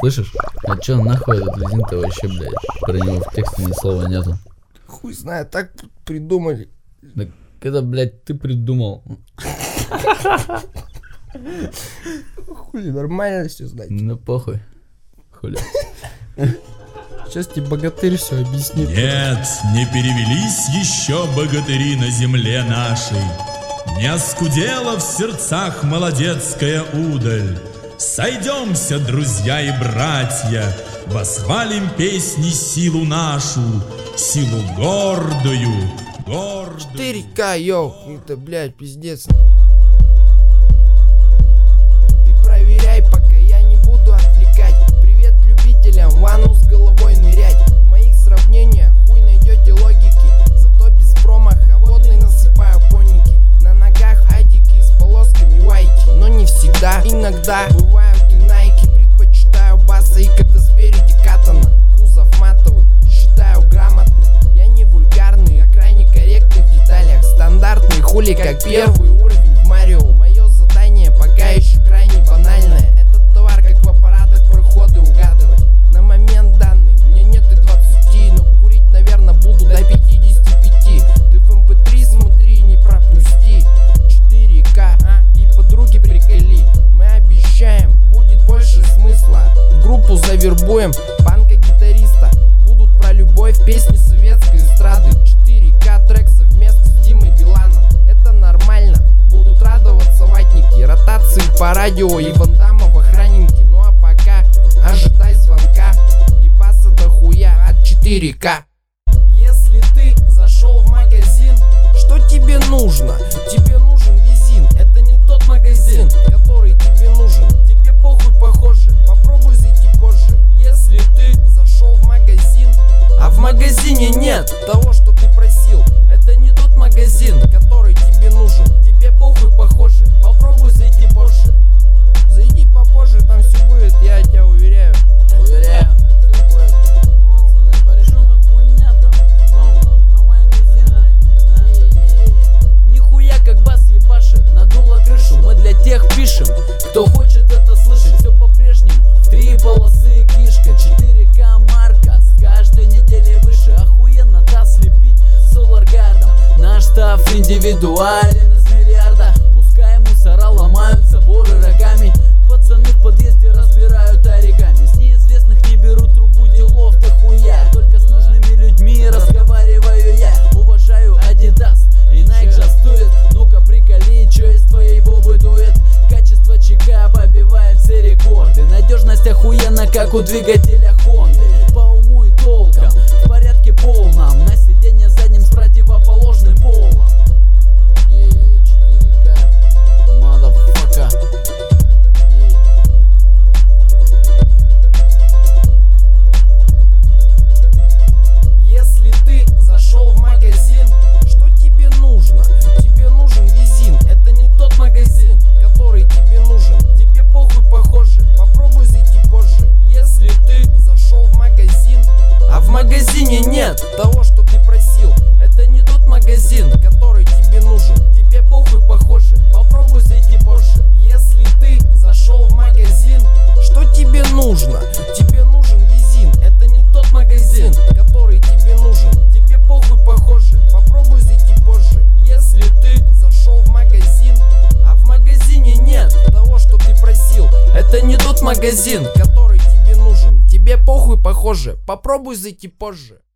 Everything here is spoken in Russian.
Слышишь? А чё нахуй этот лизин-то вообще, блядь? Про него в тексте ни слова нету. Хуй знает, так придумали. Да когда, блядь, ты придумал? Хули, нормально все знать. Ну похуй. Хули. Сейчас тебе богатырь все объяснит. Нет, не перевелись еще богатыри на земле нашей. Не оскудела в сердцах молодецкая удаль. Сойдемся, друзья и братья, восхвалим песни силу нашу, силу гордую, гордую. 4К, йоу, это, блядь, пиздец. Ты проверяй, пока я не буду отвлекать. Привет любителям, ванну с головой нырять. В моих сравнениях хуй найдете логики, зато без промаха водный насыпаю коники. На ногах адики с полосками вайки, но не всегда, иногда бывают и найки. Предпочитаю баса и когда спереди катана. Кузов матовый, считаю грамотный. Я не вульгарный, а крайне корректный в деталях. Стандартный хули, как первый уровень в Марио. Мое задание пока еще крайне банальное. Этот товар как в аппаратах проходы угадывать. На момент данный мне нет и 20, но курить, наверное, буду до 55. Ты в MP3 смотри, не пропусти. 4К, и подруги приколи. Мы обещаем, будет больше смысла. В группу завербуем панка-гитариста. Будут про любовь песни советской эстрады. 4К трек совместно с Димой Биланом. Это нормально, будут радоваться ватники. Ротации по радио и Ван Дамма в охраннике. Ну а пока ожидай звонка и баса дохуя от 4К. Если ты зашел в магазин, что тебе нужно? Тебе нужен визин. Это не тот магазин, который тебе нужен. Тебе похуй, похоже, попробуй зайти позже. Если ты зашел в магазин, а в магазине нет того, что ты просил, это не тот магазин, который тебе нужен. Тебе похуй, похоже, попробуй зайти позже. Зайди попозже, там все будет, я тебя уверяю. Уверяю, все будет. Пацаны порешают. Хуйня там, на моем визине. Нихуя как бас ебашит, надуло крышу. Мы для тех пишем, кто хочет это слышать. Все по-прежнему, в 3 полосы кишка. 4К марка, с каждой недели выше. Охуенно таз слепить соларгардом. Наш став индивидуален из миллиарда. Пускай мусора ломают заборы рогами. Пацаны в подъезде разбирают оригами. С неизвестных не берут трубу, делов дохуя. Только с нужными людьми разговариваю я. Уважаю Adidas и Nike жастует. Ну-ка приколи, чё из твоей бобы дует. Качество ЧК побивает все рекорды. Надежность охуенно, как у двигателя Honda. По уму и толкам, в порядке полном. На сиденье задним с противоположным полом. 4К, motherfucker. Если ты зашел в магазин, что тебе нужно? Тебе нужен визин. Это не тот магазин, который тебе нужен. Тебе похуй, похоже, попробуй зайти позже. Если ты зашел в магазин, а в магазине нет того, что ты просил, это не тот магазин, который тебе нужен. Тебе похуй, похоже, попробуй зайти позже. Если ты зашел в магазин, что тебе нужно? Тебе нужен визин. Это не тот магазин, который тебе нужен. Тебе похуй, похоже, попробуй зайти позже. Если ты зашел в магазин, а в магазине нет того, что ты просил, это не тот магазин, который тебе нужен. Тебе похуй, похоже, попробуй зайти позже.